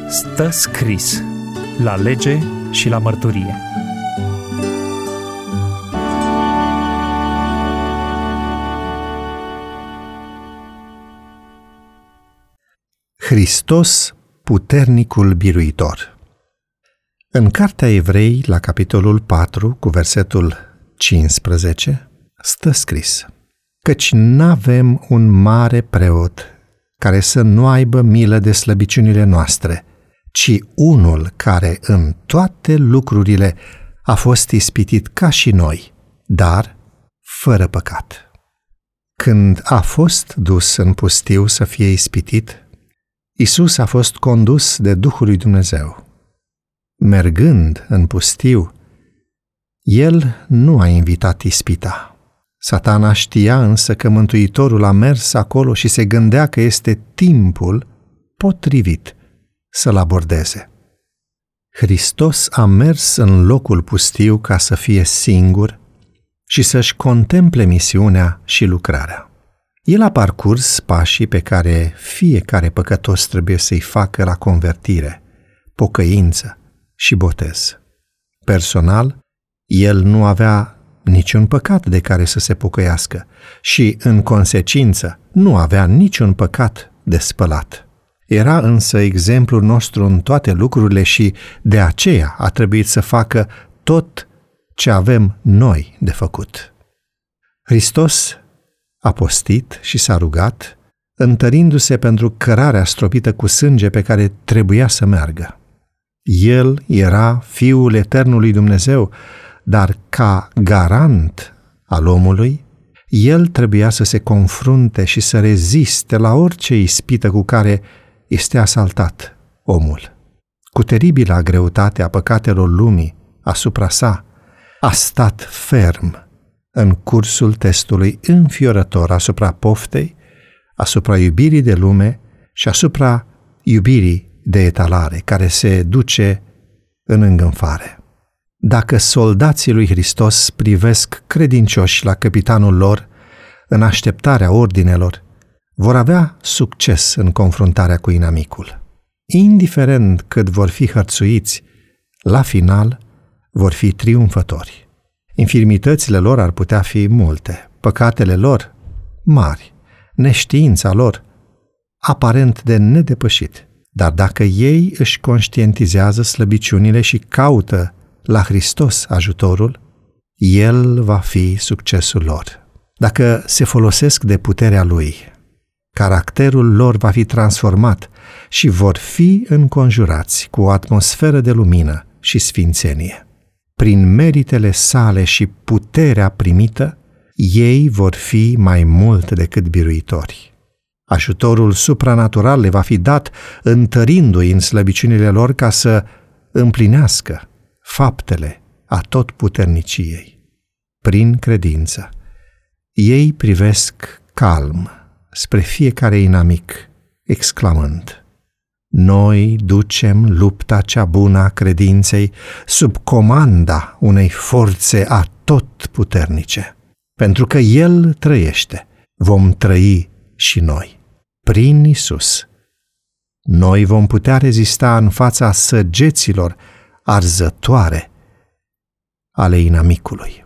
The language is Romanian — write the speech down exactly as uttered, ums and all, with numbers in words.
Stă scris la lege și la mărturie. Hristos, puternicul biruitor. În Cartea Evrei, la capitolul patru, cu versetul cincisprezece, stă scris: căci n-avem un mare preot care să nu aibă milă de slăbiciunile noastre, ci unul care în toate lucrurile a fost ispitit ca și noi, dar fără păcat. Când a fost dus în pustiu să fie ispitit, Iisus a fost condus de Duhul lui Dumnezeu. Mergând în pustiu, El nu a invitat ispita. Satana știa însă că Mântuitorul a mers acolo și se gândea că este timpul potrivit să-l abordeze. Hristos a mers în locul pustiu ca să fie singur și să-și contemple misiunea și lucrarea. El a parcurs pașii pe care fiecare păcătos trebuie să-i facă la convertire, pocăință și botez. Personal, el nu avea niciun păcat de care să se pocăiască și, în consecință, nu avea niciun păcat de spălat. Era însă exemplul nostru în toate lucrurile și de aceea a trebuit să facă tot ce avem noi de făcut. Hristos a postit și s-a rugat, întărindu-se pentru cărarea stropită cu sânge pe care trebuia să meargă. El era Fiul Eternului Dumnezeu, dar ca garant al omului, el trebuia să se confrunte și să reziste la orice ispită cu care este asaltat omul. Cu teribila greutate a păcatelor lumii asupra sa, a stat ferm în cursul testului înfiorător asupra poftei, asupra iubirii de lume și asupra iubirii de etalare, care se duce în îngânfare. Dacă soldații lui Hristos privesc credincioși la căpitanul lor în așteptarea ordinelor, vor avea succes în confruntarea cu inamicul. Indiferent cât vor fi hărțuiți, la final vor fi triumfători. Infirmitățile lor ar putea fi multe, păcatele lor mari, neștiința lor aparent de nedepășit. Dar dacă ei își conștientizează slăbiciunile și caută la Hristos ajutorul, El va fi succesul lor. Dacă se folosesc de puterea Lui, caracterul lor va fi transformat și vor fi înconjurați cu o atmosferă de lumină și sfințenie. Prin meritele sale și puterea primită, ei vor fi mai mult decât biruitori. Ajutorul supranatural le va fi dat, întărindu-i în slăbiciunile lor ca să împlinească faptele atotputerniciei. Prin credință, ei privesc calm spre fiecare inamic, exclamând: noi ducem lupta cea bună a credinței sub comanda unei forțe atotputernice. Pentru că El trăiește, vom trăi și noi. Prin Iisus, noi vom putea rezista în fața săgeților arzătoare ale inamicului.